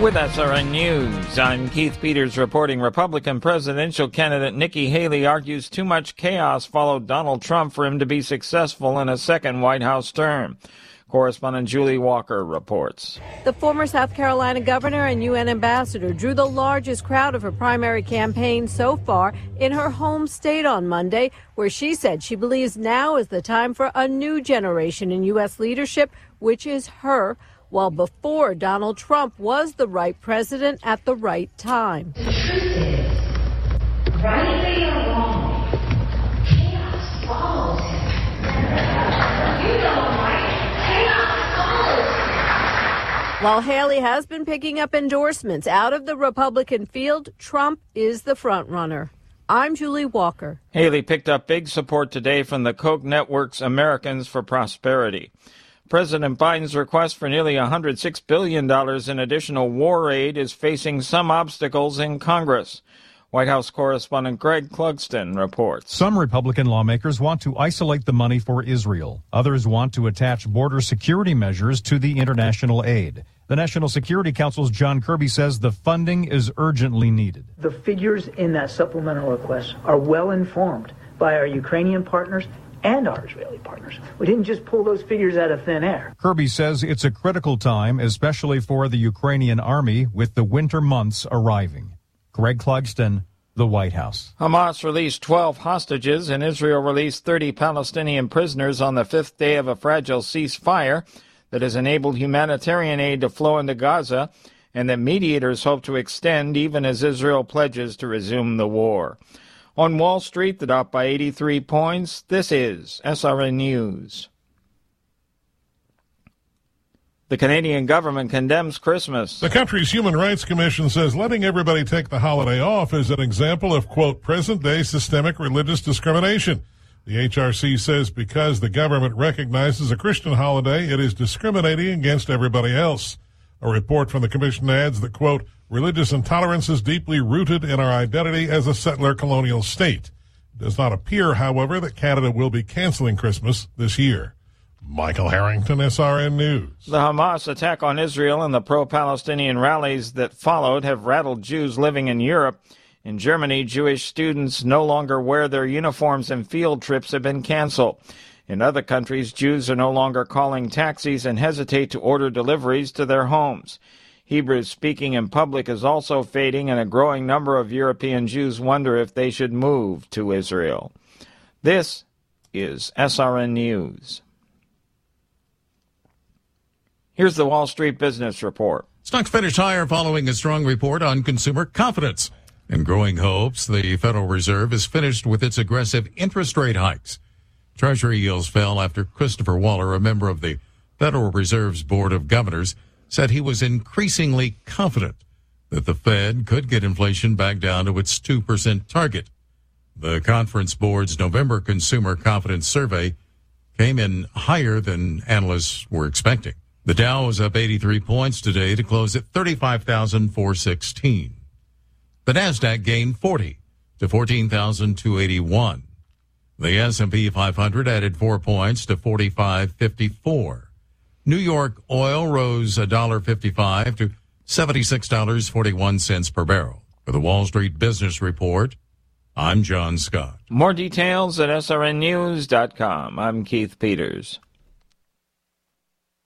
With SRN News, I'm Keith Peters reporting Republican presidential candidate Nikki Haley argues too much chaos followed Donald Trump for him to be successful in a second White House term. Correspondent Julie Walker reports. The former South Carolina governor and UN ambassador drew the largest crowd of her primary campaign so far in her home state on Monday, where she said she believes now is the time for a new generation in U.S. leadership, which is her, while before Donald Trump was the right president at the right time. The truth is, rightly or wrong, chaos follows him. You know, right? Chaos follows him. While Haley has been picking up endorsements out of the Republican field, Trump is the front runner. I'm Julie Walker. Haley picked up big support today from the Koch network's Americans for Prosperity. President Biden's request for nearly $106 billion in additional war aid is facing some obstacles in Congress. White House correspondent Greg Clugston reports. Some Republican lawmakers want to isolate the money for Israel. Others want to attach border security measures to the international aid. The National Security Council's John Kirby says the funding is urgently needed. The figures in that supplemental request are well informed by our Ukrainian partners and our Israeli partners. We didn't just pull those figures out of thin air. Kirby says it's a critical time, especially for the Ukrainian army, with the winter months arriving. Greg Clugston, the White House. Hamas released 12 hostages and Israel released 30 Palestinian prisoners on the fifth day of a fragile ceasefire that has enabled humanitarian aid to flow into Gaza and that mediators hope to extend even as Israel pledges to resume the war. On Wall Street, the Dow by 83 points. This is SRN News. The Canadian government condemns Christmas. The country's Human Rights Commission says letting everybody take the holiday off is an example of, quote, present-day systemic religious discrimination. The HRC says because the government recognizes a Christian holiday, it is discriminating against everybody else. A report from the commission adds that, quote, religious intolerance is deeply rooted in our identity as a settler colonial state. It does not appear, however, that Canada will be canceling Christmas this year. Michael Harrington, SRN News. The Hamas attack on Israel and the pro-Palestinian rallies that followed have rattled Jews living in Europe. In Germany, Jewish students no longer wear their uniforms and field trips have been canceled. In other countries, Jews are no longer calling taxis and hesitate to order deliveries to their homes. Hebrew speaking in public is also fading, and a growing number of European Jews wonder if they should move to Israel. This is SRN News. Here's the Wall Street Business Report. Stocks finished higher following a strong report on consumer confidence. And growing hopes, the Federal Reserve is finished with its aggressive interest rate hikes. Treasury yields fell after Christopher Waller, a member of the Federal Reserve's Board of Governors, said he was increasingly confident that the Fed could get inflation back down to its 2% target. The Conference Board's November Consumer Confidence Survey came in higher than analysts were expecting. The Dow was up 83 points today to close at 35,416. The Nasdaq gained 40 to 14,281. The S&P 500 added 4 points to 4554. New York oil rose $1.55 to $76.41 per barrel. For the Wall Street Business Report, I'm John Scott. More details at srnnews.com. I'm Keith Peters.